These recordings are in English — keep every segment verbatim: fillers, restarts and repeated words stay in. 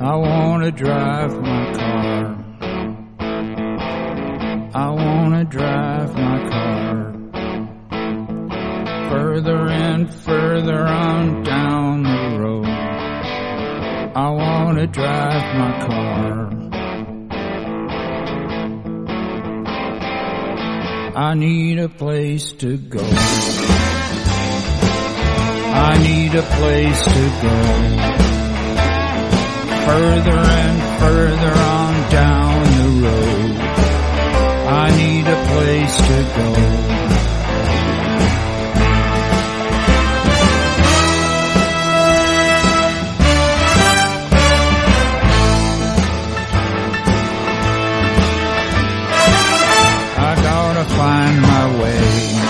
I wanna drive my car. I wanna drive my car further and further on down the road. I wanna drive my car. I need a place to go. I need a place to go. Further and further on down the road. I need a place to go. I gotta find my way.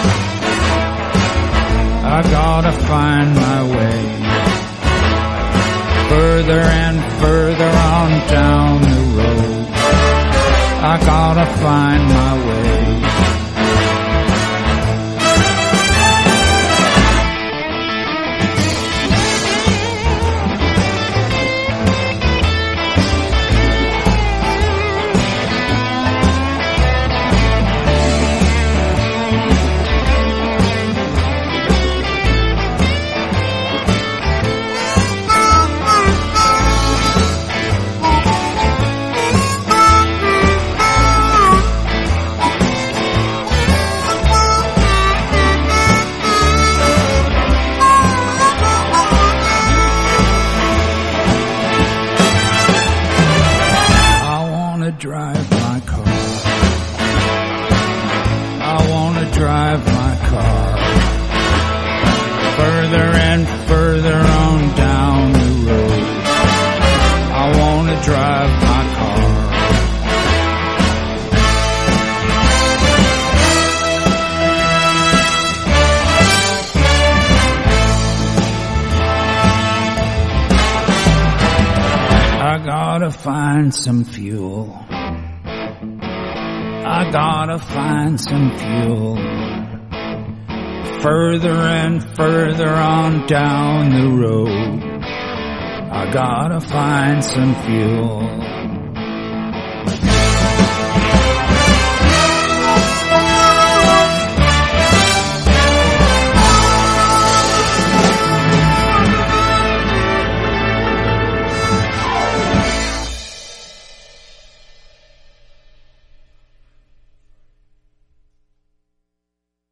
I gotta find my way. Further and further on down the road. I gotta find my way. Drive my car. I wanna drive my car further and further on down the road. I wanna drive my car. I gotta find some fuel. I gotta find some fuel. Further and further on down the road. I gotta find some fuel.